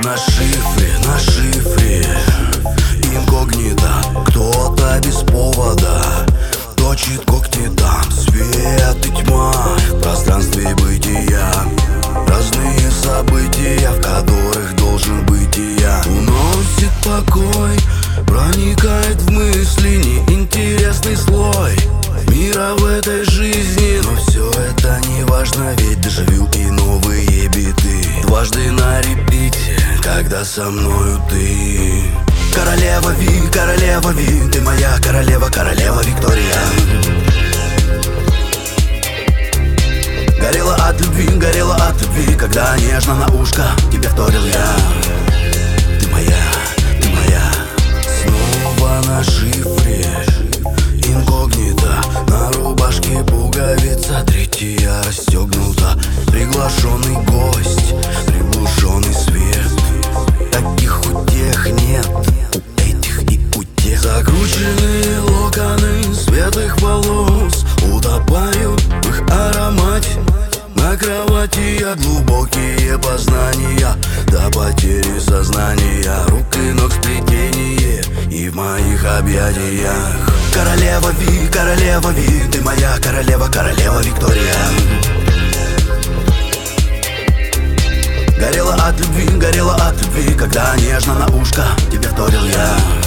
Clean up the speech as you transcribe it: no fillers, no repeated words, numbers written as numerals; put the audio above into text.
на шифре инкогнито. Кто-то без повода точит когти там. Свет и тьма в пространстве бытия. Разные события, в которых должен быть и я. Уносит покой, проникает в мысли неинтересный слой мира в этой жизни. Но все это не важно, ведь дежавю и новые биты. Дважды на репите, когда со мною ты. Королева Ви, ты моя королева, королева Виктория. Горела от любви, когда нежно на ушко тебе вторил я. Ты моя, снова на шифре инкогнито. На рубашке пуговица, третья расстегнута. Приглашенный гость, приглушенный свет. Таких утех нет, у этих и у тех. Закрученные локоны светлых волос утопают в их аромате. На кровати я глубокие познания до потери сознания. Рук и ног сплетение и в моих объятиях. Королева Ви, ты моя королева, королева Виктория. Горела от любви, когда нежно на ушко тебе вторил я.